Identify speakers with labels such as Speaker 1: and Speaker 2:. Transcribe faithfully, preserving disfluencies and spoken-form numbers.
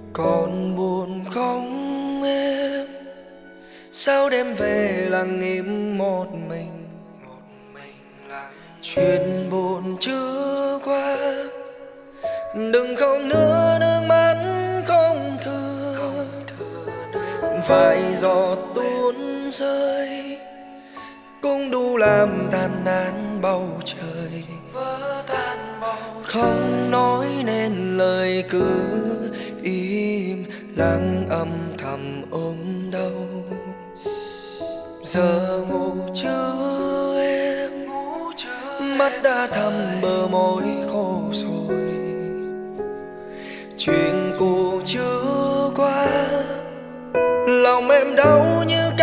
Speaker 1: Còn buồn không em? Sao đêm về lặng im một mình? Chuyện buồn chưa qua, đừng khóc nữa, nước mắt không thừa. Vài giọt tuôn rơi cũng đủ làm tàn nát bầu trời. Không nói nên lời, cứ im lặng âm thầm ôm đau. Giờ ngủ chưa em? Mắt đã thầm bờ môi khô rồi. Chuyện cũ chưa qua, lòng em đau như